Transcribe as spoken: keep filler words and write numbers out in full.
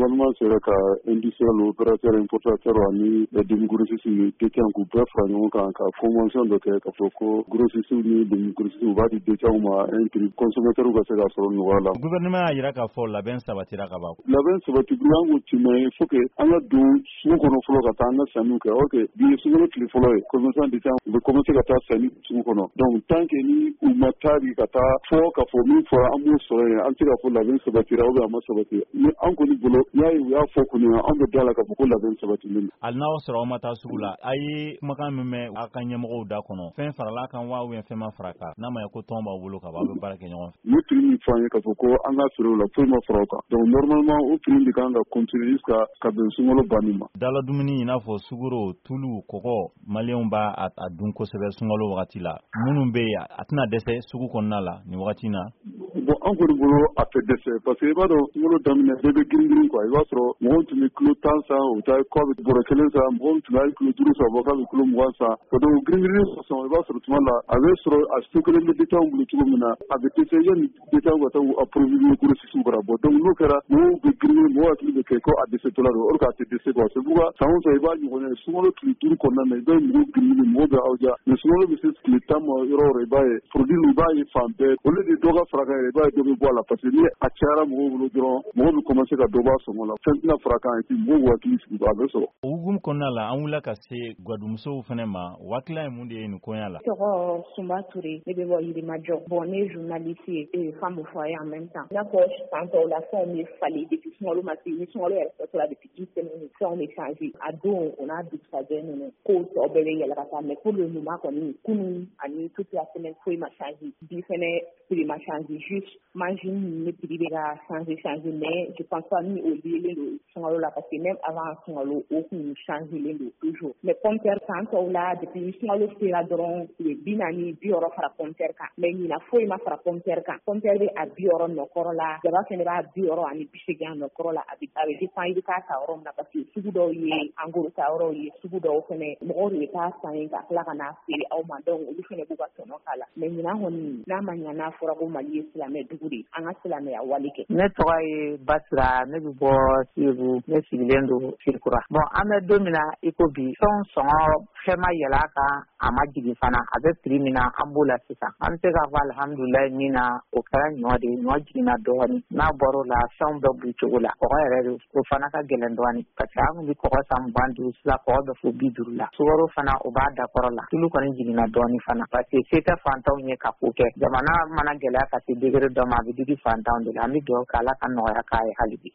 gouvernement sera ka industriel opérateur importateur ani demi grossiste te kan ku bɛɛ fara ɲɔgɔn kan ka convention dɔ kɛ ka fɔ ko grossiste ni demi grossiste u b'a di détail ma un prix consommateur ka se ka sɔrɔ nɔgɔya la. Gouvernement y'a yira k'a fɔ labɛn sabatira ka ban. Labɛn sabatibila an ko tuma il faut que an ka don sugu kɔnɔ fɔlɔ ka taa an ka sanniw kɛ. Ok bi ye sunkalo tile fɔlɔ ye commerçant de temps u bɛ commencer ka taa sanni sugu kɔnɔ donc tant que ni u ma taa bi ka taa fɔ ka fɔ min fɔra an b'o sɔrɔ yen an tɛ ka fɔ labɛn sabatira ou bien a ma sabati ni an kɔni bolo y'a ye u y'a fɔ kɔni an bɛ da la ka fɔ ko labɛn sabatilen. Hali n'aw sɔrɔ aw ma taa sugu la a ye kumakan min mɛn aw ka ɲɛmɔgɔw da kɔnɔ fɛn farala kan wa ou bien fɛn ma fara kan n'a ma ye ko tɔn b'aw bolo ka ban aw bɛ baara kɛ ɲɔgɔn fɛ. Ni prix min fɔ an ye ka fɔ ko an ka feere o la foyi ma fara o kan donc normalement o prix de kan ka continuer jusqu'à ka bɛn sunkalo banni ma. Dala dumuni i n'a fɔ sugaro tulu kɔgɔ maliyɛnw b'a a dun kosɛbɛ sunkalo wagati la minnu bɛ yen a tɛna dɛsɛ sugu kɔnɔna la nin wagati na. Bon an kɔni bolo a tɛ dɛsɛ parce que i b'a dɔn sunkalo daminɛ bɛɛ bɛ girin girin quoi i b'a sɔrɔ mɔgɔw tun bɛ kilo tan san u taa kɔ bɛ bɔrɔ kelen san mɔgɔw tun bɛ kilo duuru san bɔ k'a bɛ kilo mugan san o donc girin girin sɔsɔ i b'a sɔrɔ tuma la a bɛ sɔrɔ a su kelen bɛ détail bolo cogo min na a bɛ dɛsɛ yanni détail ka taa u approvisionner grossiste kɔrɔ bon donc n'o kɛra mɔgɔw bɛ girin girin mɔgɔw hakili bɛ kɛ ko a dɛsɛtɔla don or que a tɛ dɛsɛ quoi c'est pourquoi san o san i b'a ɲɔgɔn ye sunkalo tile duuru kɔnɔna na i bɛ mɔgɔw girin girin mɔgɔw bɛ aw ja mais sunkalo bɛ se tile tan ma yɔrɔ o yɔrɔ i b'a ye produit i b'a ye fan bɛɛ au lieu de dɔ ka fara kan yɛrɛ i b'a ye dɔ bɛ bɔ a la parce que ni a cayara mɔgɔw bolo dɔrɔn mɔgɔw bɛ commencer ka dɔ bɔ a sɔngɔ la fɛn tɛna fara kan et puis mɔgɔw b'u hakili sigi a bɛ sɔrɔ. O hukumu kɔnɔna la an wulila ka se gadumusow fana ma waatila ye mun de ye nin koɲa la. Tɔgɔ Sunba Ture ne bɛ bɔ Yirimajɔ bon ne ye journaliste ye et femme au foyer en même temps. I n'a fɔ san tɔw la fɛnw bɛ falen depuis sunkalo ma se ni sunkalo yɛrɛ sɔrɔ la depuis une semaine fɛnw bɛ changer a don o n'a dugusajɛ ninnu kow tɔ bɛɛ bɛ yɛlɛ ka taa mais pour le moment kɔni kunun ani toute la semaine foyi ma changer bi fɛnɛ prix ma changer juste mangine ninnu prix bɛ ka changer changer mais je pense pas ni o lielen don sunkalo la parce que même avant sunkalo o kun changelen don toujours mais pomme de terre san tɔw la depuis sunkalo sera dɔrɔn u ye bi naani bi wɔɔrɔ fara pomme de terre kan mais ɲina foyi ma fara pomme de terre kan pomme de terre bɛ a bi wɔɔrɔ nɔkɔrɔ la jaba fɛnɛ b'a bi wɔɔrɔ ani bi seegin a nɔkɔrɔ la a bɛ a bɛ dépend i bɛ taa ta yɔrɔ min na parce que sugu dɔw ye en gros ta yɔrɔw ye sugu dɔw fɛnɛ mɔgɔw de bɛ taa san yen ka tila ka n'a feere aw ma donc olu fɛnɛ b'u ka tɔnɔ k'a la mais ɲina kɔni n'a ma ɲa n'a fɔra ko Mali ye silamɛ dugu de an ka silamɛya wale kɛ. Ne tɔgɔ ye Basira ne bɛ bɔ Segu ne sigilen don Sekura bon an bɛ don min na i ko bi fɛnw sɔngɔ fɛn ma yɛlɛ a kan a ma jigin fana a bɛ prix min na an b'o la sisan an bɛ se k'a fɔ alihamudulilayi min na o kɛra ɲɔ de ye ɲɔ jiginna dɔɔnin n'a bɔra o la fɛnw bɛ b'u cogo la kɔgɔ yɛrɛ de o fana ka gɛlɛn dɔɔnin parce que an kun bɛ kɔgɔ san mugan duuru sisan kɔgɔ bɛ fo bi duuru la sukaro fana o b'a dakɔrɔ la tulu kɔni jiginna dɔɔnin fana parce que se tɛ fantanw ye ka ko kɛ jamana mana gɛlɛya ka se degré dɔ ma a bɛ digi fantanw de la an bɛ dugawu kɛ Ala ka nɔgɔya k'a ye hali bi.